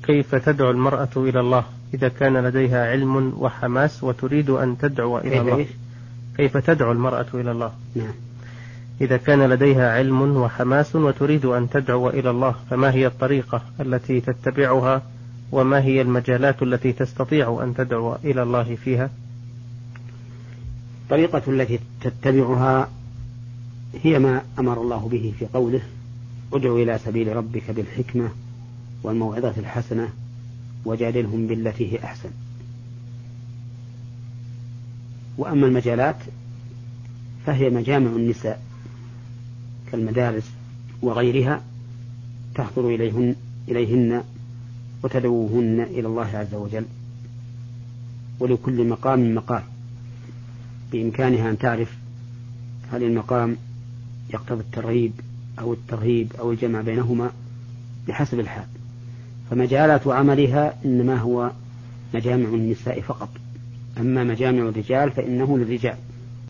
كيف تدعو المرأة إلى الله إذا كان لديها علم وحماس وتريد أن تدعو إلى الله؟ كيف تدعو المرأة إلى الله؟ نعم. إذا كان لديها علم وحماس وتريد أن تدعو إلى الله، فما هي الطريقة التي تتبعها، وما هي المجالات التي تستطيع أن تدعو إلى الله فيها؟ الطريقة التي تتبعها هي ما أمر الله به في قوله: ادع إلى سبيل ربك بالحكمة والموعظة الحسنة وجادلهم بالتي هي أحسن. وأما المجالات فهي مجامع النساء كالمدارس وغيرها، تحضر إليهن وتدعوهن إلى الله عز وجل، ولكل مقام مقال، بإمكانها أن تعرف هل المقام يقتضي الترغيب أو الترهيب أو الجمع بينهما بحسب الحال. فمجالات عملها إنما هو مجامع النساء فقط، أما مجامع الرجال فإنه للرجال.